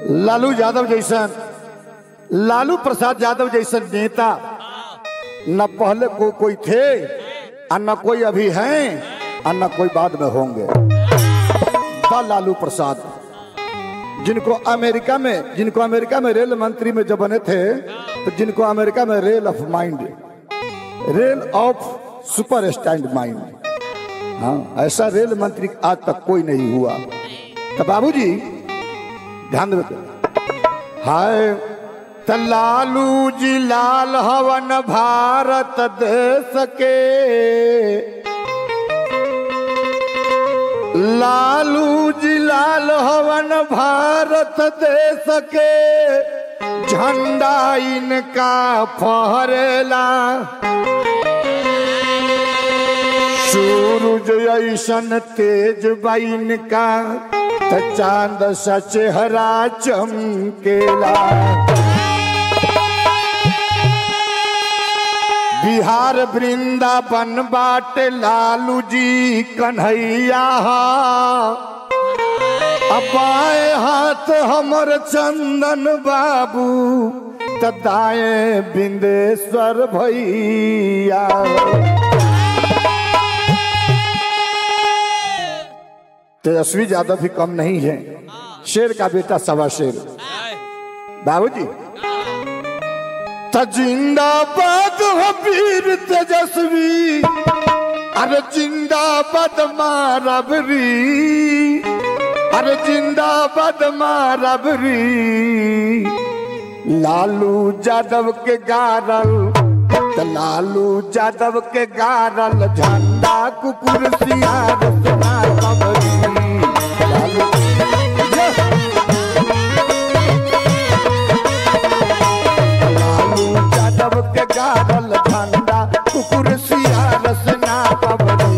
लालू यादव जैसा लालू प्रसाद यादव जैसे नेता न पहले कोई थे और न कोई अभी हैं और न कोई बाद में होंगे। लालू प्रसाद जिनको अमेरिका में रेल मंत्री में जब बने थे तो जिनको अमेरिका में रेल ऑफ सुपर स्टैंड माइंड, हाँ ऐसा रेल मंत्री आज तक कोई नहीं हुआ। तो बाबूजी ध्यान देते हाय त लालू जी लाल हवन भारत देश के, लालू जी लाल हवन भारत देश के, झंडा इनका फहरेला, सूरज ऐसन तेज बाइन का त चांद सा चेहरा चमकेला। बिहार वृंदावन बाटे लालू जी कन्हैया, बाएं हाथ हमर चंदन बाबू त दाएं बिंदेश्वर भैया। तेजस्वी यादव भी कम नहीं है, शेर का बेटा सवा शेर। बाबूजी जिंदाबाद हो वीर तेजस्वी, अरे जिंदाबाद मारबरी, अरे जिंदाबाद मारबरी, लालू यादव के गारल लालू यादव के गारल झंडा कुकुर सियार सुना खबरी। लालू यादव के गारल झंडा कुकुर सियार सुना खबरी।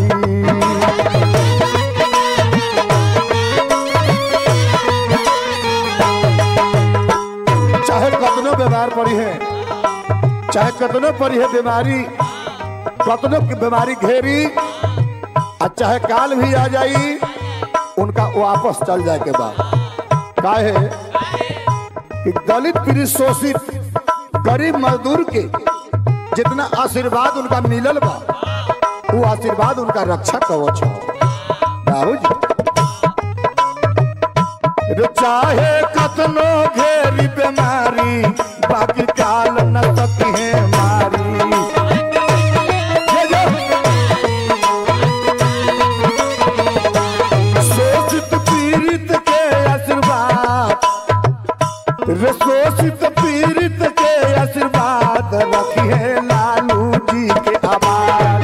चाहे कतनो बीमार पड़ी है, चाहे कतनो पड़ी है बीमारी, कतनो की बीमारी घेरी, और चाहे काल भी आ जाई, उनका वापस चल जाए के बाद काहे कि दलित पीड़ित शोषित गरीब मजदूर के जितना आशीर्वाद उनका मिलल बा, वो आशीर्वाद उनका रक्षा कवच हो। बाबूजी चाहे कतनो घेरी बीमारी, बाकी काल न सकी है मारी। शोषित पीड़ित के आशीर्वाद, शोषित पीड़ित के आशीर्वाद रखी है लालू जी के आबाद।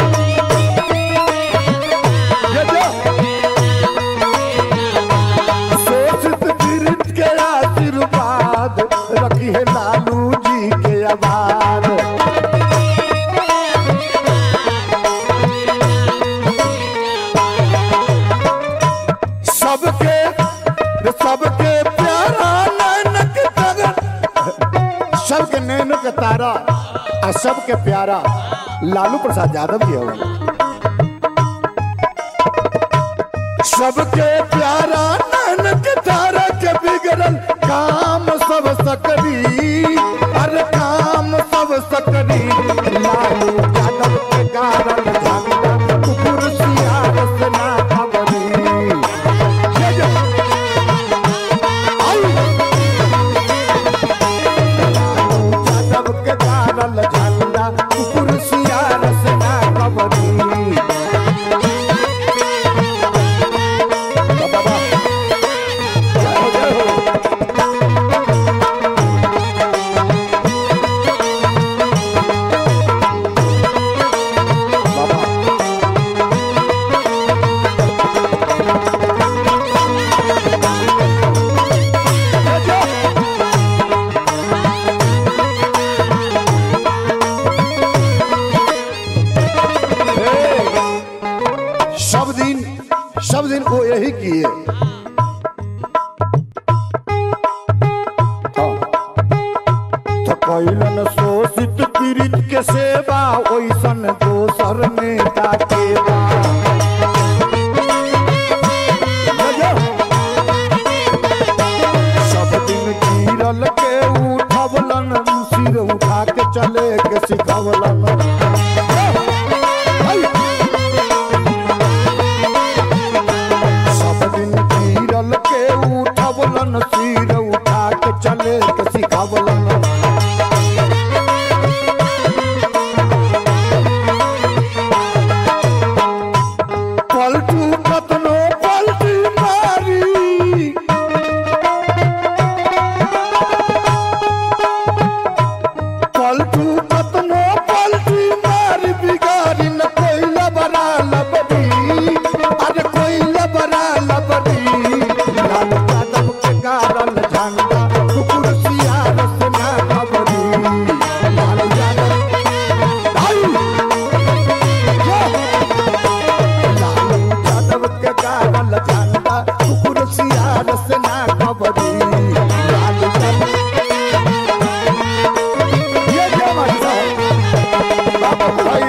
शोषित पीड़ित के आशीर्वाद रखी है लालू जी के आबाद। सबके प्यारा नैनक तारा, सबके नैनक तारा और सबके प्यारा लालू प्रसाद यादव जी होगा। सबके प्यारा नैनक तारा के बिगड़ल काम सब सकरी, अरे काम सब सकरी, लालू यादव के कारण झंडा कुकुर सियार सुना खबरी। झंडा कुकुर सियार सुना खबरी। सब दिन वो यही किए। तो कैलन शोषित पीड़ित के सेवा, ओइसन दोसर नेता के बा। सब अपन सिर उठा के चले के सिखावलन पलटू कतनो पलटी मारी पलटू कतनो पलटी मारी बिगाड़ी न कोई लबरा लबड़ी अरे कोई लबरा लबड़ी लाल यादव के गारल झंडा कुकुर सियार से ना खबरी लाल यादव यादव के गारल झंडा कुकुर सियार से ना खबरी लाल यादव ये क्या मतलब है बाबा भाई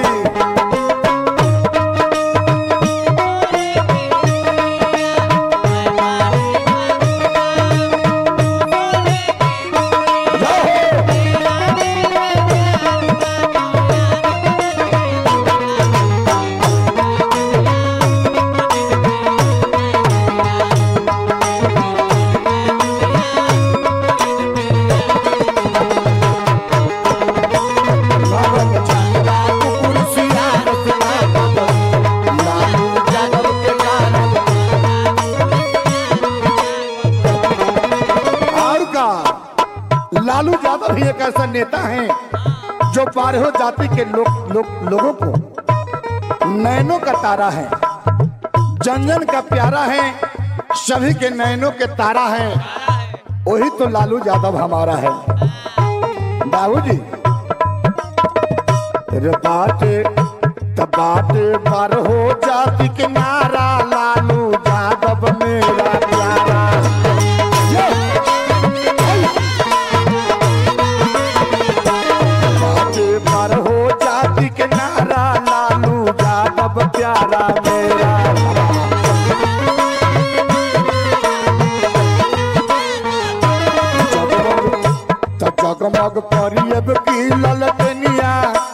लालू यादव भी एक ऐसा नेता है जो बारहों जाति के लोगों को नैनों का तारा है, जन जन का प्यारा है, सभी के नैनों के तारा है। वही तो लालू यादव हमारा है। बाबूजी बाटे बाटे बारहों जाति के नारा लालू यादव मेरा प्यारा पर हो जाति के नारा लालू यादव प्यारा मेरा जगमग करियब की ललटनिया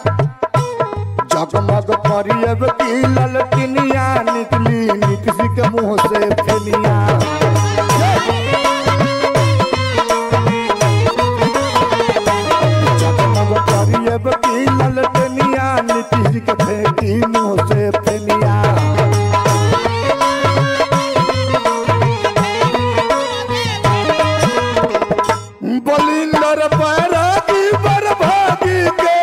जगमग करियब की ललटनिया निकली निकसी के मुंह से फेनिया जगमग करियब की ललटनिया नीतीश के फेंकी मुंह से फेनिया बलिंदर बैरागी बरभागी के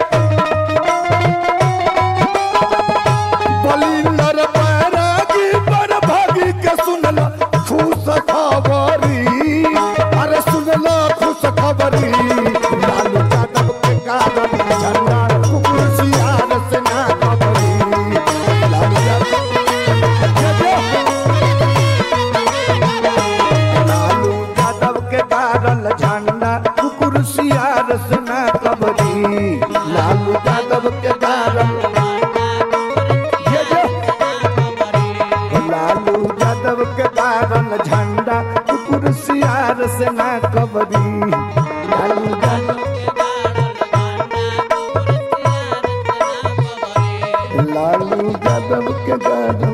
बलिंदर बैरागी बरभागी के सुनला खुश खबरी अरे सुनला खुश खबरी लालू यादव के गारल झंडा कुकुर सियार से ना खबरी लालू यादव के गारल झंडा कुकुर सियार से ना खबरी लालू यादव के गारल लालू यादव के गारल झंडा कुकुर सियार से ना खबरी लालू यादव लालू यादव के गारल